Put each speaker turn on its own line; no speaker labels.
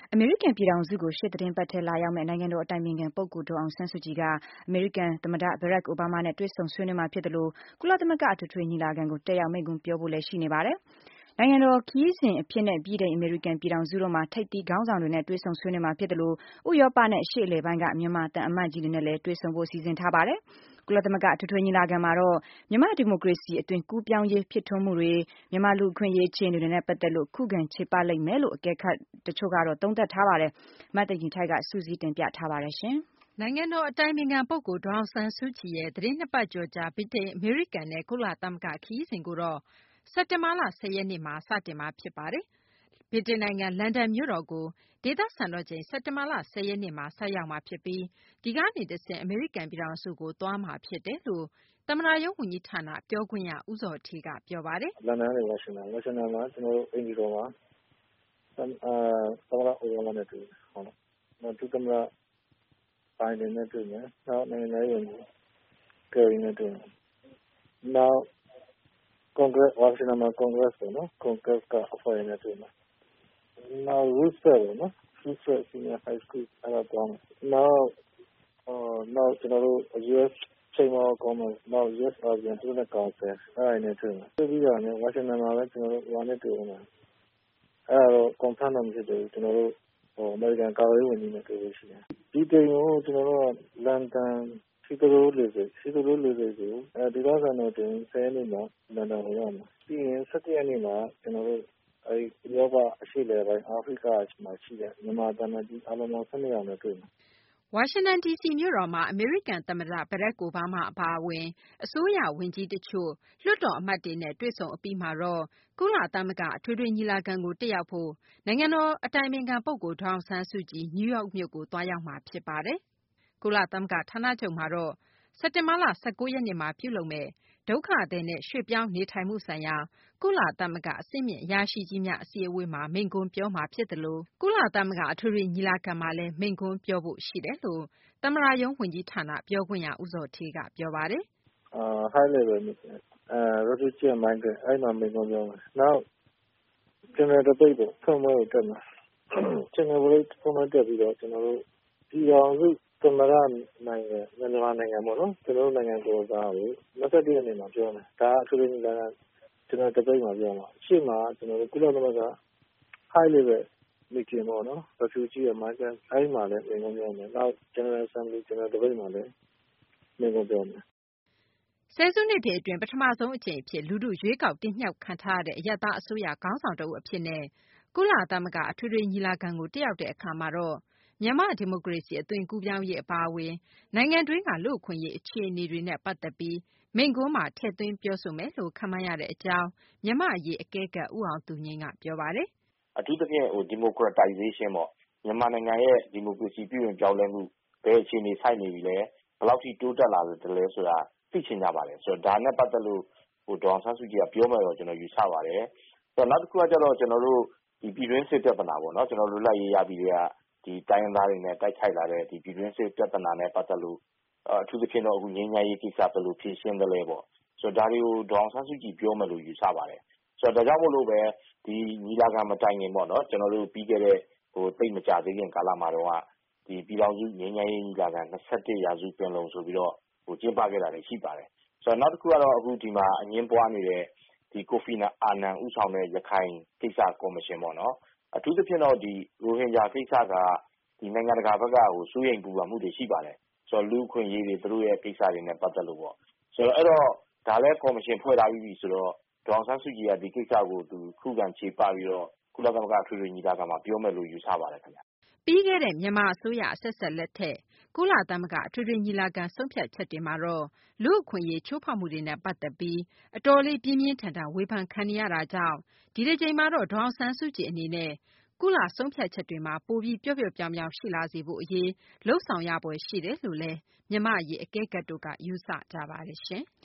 အမေရိကန်ပြည်ထောင်စုကိုရှေ့သီတင်းပတ်ထဲလာရောက်မယ့်နိုင်ငံတော်အတိုင်ပင်ခံပုဂ္ဂိုလ်ဒေါ်အောင်ဆန်းစုကြည်ကအမေရိကန်သမ္မတ Barack Obama နဲ့တွေ့ဆုံဆွေးနွေးမှာဖြစ်သလိုကုလသမဂ္ဂအထွေထွေညီလာခံကိုတက်ရောက်မိန့်ခွန်းပြောဖို့လည်းရှိနေပါတယ်။နိုင်ငံတော်ခရီးစဉ်အဖြစ်နဲ့ပြည်ထောင်အမေရိကန်ပြည်ထောင်စုတို့မှာထိပ်သီးခေါင်းဆောင်တွေနဲ့တွေ့ဆုံဆွေးနွေးမှာဖြစ်သလိုဥရောပနဲ့အရှေ့အလယ်ပိုင်းကမြန်မာသံအမတ်ကြီးတွေနဲ့လည်းတွေ့ဆုံဖို့စီစဉ်ထားပါတယ်။ကုလသမဂ္ဂအထွေထွေညီလာခံမှာတော့မြန်မာဒီမိုကရေစီအသွင်ကူးပြောင်းရေးဖြစ်ထွန်းမှုတွေမြန်မာလူ့အခွင့်အရေးအခြေအနေတွေနဲ့ပတ်သက်လို့ခုခံချေပလိမ့်မယ်လို့အကဲခတ်တချို့ကတော့သုံးသပ်ထားပါတယ်။မသိင်္ဂီထိုက်ကစုစည်းတင်ပြထားပါတယ်။
နိုင်ငံတော်အတိုင်ပင်ခံပုဂ္ဂိုလ်ဒေါ်အောင်ဆန်းစုကြည်ရဲ့သီတင်း 2 ပတ်ကျော်ကြာဗြိတိန်-အမေရိကန်နဲ့ကုလသမဂ္ဂခရီးစဉ်ကိုတော့စက်တင်ဘာလ 10 ရက်နေ့မှာစတင်မှာဖြစ်ပါတယ်။ဗြိတိန်နိုင်ငံလန်ဒန်မြို့တော်ကိုဒေသစံတော်ချိန်စက်တင်ဘာလ 10 ရက်နေ့မှာဆိုက်ရောက်မှာဖြစ်ပြီးဒီကနေတဆင့်အမေရိကန်ပြည်ထောင်စုကိုသွားမှာဖြစ်တယ်လို့သမ္မတရုံးဝန်ကြီးဌာနပြောခွင့်ရဦးဇော်ဌေးကပြောပါတယ်
။လန်ဒန်ကနေဝါရှင်တန်မှာကျွန်တော်တို့အိမ်ကြီးတော်မှာသမ္မတအိုဘားမားနဲ့တွေ့တယ်ဟုတ်လား။နောက်ဒုသမ္မတဘိုင်ဒန်နဲ့တွေ့မယ်။နောက်နိုင်ငံရေးဝန်ကြီးကယ်ရီနဲ့တွေ့မယ်။နောက်ကွန်ဂရက်ဝါရှင်တန်မှာကွန်ဂရက်ပေါ့နော်ကွန်ဂရက်ကအဖွဲ့ရနဲ့တွေ့မယ်။နောက်ရူစဖယ်ပေါ့နော်ရူစဖယ်စီနီယာဟိုက်စကူးအဲ့ဒါသွားမယ်။နောက်ကျွန်တော်တို့ US Chamber of Commerce နောက် US Asian Business Council အဲ့ဒါနဲ့တွေ့မယ်။တွေ့ပြီးတော့ဝါရှင်တန်မှာပဲကျွန်တော်တို့ဟိုနဲ့တွေ့မယ်။အဲ့ဒါတော့ confirm တော့မဖြစ်သေးဘူးကျွန်တော်တို့အမေရိကန်ကာကွယ်ရေးဝန်ကြီးနဲ့တွေ့လို့ရှိတယ်။ဒီတိမ်ကိုကျွန်တော်တို့လန်ဒန်စီတရိုးလေးစိတ်ကိုဒီတော့ဆိုတော့10 ရက်နေ့မှာလန်ဒန်ကိုရောက်မှာ။ပြီးရင်17 ရက်နေ့မှာကျွန်တော်တို့ဥရောပအရှေ့အလယ်ပိုင်းအာဖရိကမှာရှိတဲ့မြန်မာတမန်ကြီးအားလုံးပေါင်း12ယောက်နဲ့တွေ့မယ်။
ဝါရှင်တန်ဒီစီမြို့တော်မှာအမေရိကန်သမ္မတ Barack Obama အပါအဝင်အစိုးရဝန်ကြီးတချို့လွှတ်တော်အမတ်တွေနဲ့တွေ့ဆုံအပြီးမှာတော့ကုလသမဂ္ဂအထွေထွေညီလာခံကိုတက်ရောက်ဖို့နိုင်ငံတော်အတိုင်ပင်ခံပုဂ္ဂိုလ်ဒေါ်အောင်ဆန်းစုကြည်နယူးယောက်မြို့ကိုသွားရောက်မှာဖြစ်ပါတယ်။ကုလသမဂ္ဂဌာနချုပ်မှာတော့စက်တင်ဘာလ 19 ရက်နေ့မှာပြုလုပ်မယ့်ဒုက္ခသည်နဲ့ရွှေ့ပြောင်းနေထိုင်မှုဆိုင်ရာကုလသမဂ္ဂအဆင့်မြင့်အရာရှိကြီးများအစည်းအဝေးမှာမိန့်ခွန်းပြောမှာဖြစ်သလိုကုလသမဂ္ဂအထွေထွေညီလာခံမှာလည်းမိန့်ခွန်းပြောဖို့ရှိတယ်လို့သမ္မတရုံးဝန်ကြီးဌာနပြောခွင့်ရဦးဇော်ဌေးကပြောပါတယ်
။ high level meeting refugee and migrant အဲ့မှာမိန့်ခွန်းပြောမယ်။နောက် general debate ကိုဖွင့်ပွဲကိုတက်မယ်။ general debate ဖွင့်ပွဲတက်ပြီးတော့ကျွန်တော်တို့ဒီအောင်စုသမ္မတနိုင်ငံမြန်မာနိုင်ငံပေါ့နော်ကျွန်တော်တို့နိုင်ငံကိုစားကို21ရက်နေ့မှာပြောမယ်။ဒါအထူးသဖြင့်ကျွန်တော် debate မှာပြောမှာ။ရှေ့မှာကျွန်တော်တို့ကုလသမဂ္ဂ high level meeting ပေါ့နော် refugee and migrant အဲ့မှာလည်းမိန့်ခွန်းပြောမယ်။နောက် general assembly general debate မှာလည်းမိန့်ခွန်းပြောမယ်
။ဆယ်စုနှစ်တွေအတွင်းပထမဆုံးအကြိမ်အဖြစ်လူထုရွေးကောက်တင်မြှောက်ခံထားရတဲ့အရပ်သားအစိုးရခေါင်းဆောင်တဦးအဖြစ်နဲ့ကုလသမဂ္ဂအထွေထွေညီလာခံကိုတက်ရောက်တဲ့အခါမှာတော့မြန်မာဒီမိုကရေစီအသွင်ကူးပြောင်းရေးအပါအဝင်နိုင်ငံတွင်းကလူ့အခွင့်အရေးအခြေအနေတွေနဲ့ပတ်သက်ပြီးမိန့်ခွန်းမှာထည့်သွင်းပြောဆိုမယ်လို့ခန့်မှန်းရတဲ့အကြောင်းမြန်မာအရေးအကဲခတ်ဦးအောင်သူငြိမ်းကပြောပါတယ်
။အထူးသဖြင့်democratization ပေါ့မြန်မာနိုင်ငံရဲ့ဒီမိုကရေစီပြုပြင်ပြောင်းလဲမှုဘယ်အခြေအနေဆိုင်နေပြီလဲဘယ်လောက်ထိတိုးတက်လာတယ်လဲဆိုတာသိချင်ကြပါတယ်ဆိုတော့ဒါနဲ့ပတ်သက်လို့ဒေါ်အောင်ဆန်းစုကြည်ကပြောမယ်တော့ကျွန်တော်ယူဆပါတယ်။နောက်တစ်ခုကကျတော့ကျွန်တော်တို့ဒီပြည်တွင်းစစ်ပြဿနာပေါ့နော်ကျွန်တော်တို့လွတ်လပ်ရေးရပြီးတဲ့ဒီတိုင်းရင်းသားတွေနဲ့တိုက်ခိုက်လာတဲ့ဒီပြည်တွင်းစစ်ပြဿနာနဲ့ပတ်သက်လို့အထူးသဖြင့်တော့အခုငြိမ်းချမ်းရေးကိစ္စဘယ်လိုဖြေရှင်းသလဲပေါ့ဆိုတော့ဒါတွေကိုဒေါ်အောင်ဆန်းစုကြည်ပြောမယ်လို့ယူဆပါတယ်ဆိုတော့ဒါကြောင့်မို့လို့ပဲဒီညီလာခံမတိုင်ခင်ပေါ့နော်ကျွန်တော်တို့ပြီးခဲ့တဲ့သိမကြသေးခင်ကာလမှာတော့ဒီပြည်ထောင်စုငြိမ်းချမ်းရေးညီလာခံ21ရာစုပင်လုံဆိုပြီးတော့ကျင်းပခဲ့တာလည်းရှိပါတယ်ဆိုတော့နောက်တစ်ခုကတော့အခုဒီမှာအငင်းပွားနေတဲ့ဒီကိုဖီအာနန်ဦးဆောင်တဲ့ရခိုင်ကိစ္စကော်မရှင်ပေါ့နော်အထူးသဖြင့်တော့ဒီရိုဟင်ဂျာကိစ္စကဒီနိုင်ငံတကာဘက်ကစိုးရိမ်ပူပန်မှုတွေရှိပါတယ်ဆိုတော့လူ့အခွင့်အရေးတွေသူတို့ရဲ့ကိစ္စတွေနဲ့ပတ်သက်လို့ပေါ့ဆိုတော့အဲ့တော့ဒါလည်းကော်မရှင်ဖွဲ့ထားပြီးပြီဆိုတော့ဒေါအောင်ဆန်းစုကြည်ကဒီကိစ္စကိုသူခုခံခြေပပြီးတော့ကုလသမဂ္ဂထွေထွေညီလာခံမှာပြောမယ်လို့ယူဆပါတယ်ခင်ဗျ
ပြီးခဲ့တဲ့မြန်မာအစိုးရအဆက်ဆက်လက်ထက်ကုလသမဂ္ဂအထွေထွေညီလာခံဆုံးဖြတ်ချက်တွေမှာတော့လူ့အခွင့်အရေးချိုးဖောက်မှုတွေနဲ့ပတ်သက်ပြီးအတော်လေးပြင်းပြင်းထန်ထန်ဝေဖန်ခံနေရတာကြောင့်ဒီတစ်ကြိမ်မှာတော့ဒေါအောင်ဆန်းစုကြည်အနေနဲ့ကုလဆုံးဖြတ်ချက်တွေမှာပိုပြီးပျော့ပျော့ပြောင်းပြောင်းရှိလာစေဖို့အရေးလှုံ့ဆော်ရဖွယ်ရှိတယ်လို့လည်းမြန်မာ့အရေးအကဲခတ်တို့ကယူဆကြပါတယ်ရှင်။